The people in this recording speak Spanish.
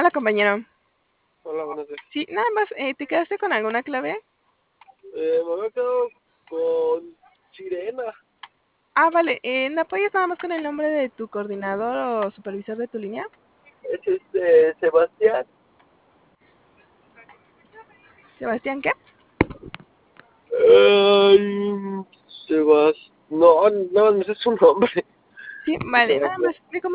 Hola, compañero. Hola, buenos días. Sí, nada más, ¿te quedaste con alguna clave? Me había quedado con Sirena. Vale. ¿Me apoyas nada más con el nombre de tu coordinador o supervisor de tu línea? Es Sebastián. ¿Sebastián qué? Ay, Sebas. No, nada más me sé su nombre. Sí, vale, nada Sebastián. más. ¿Me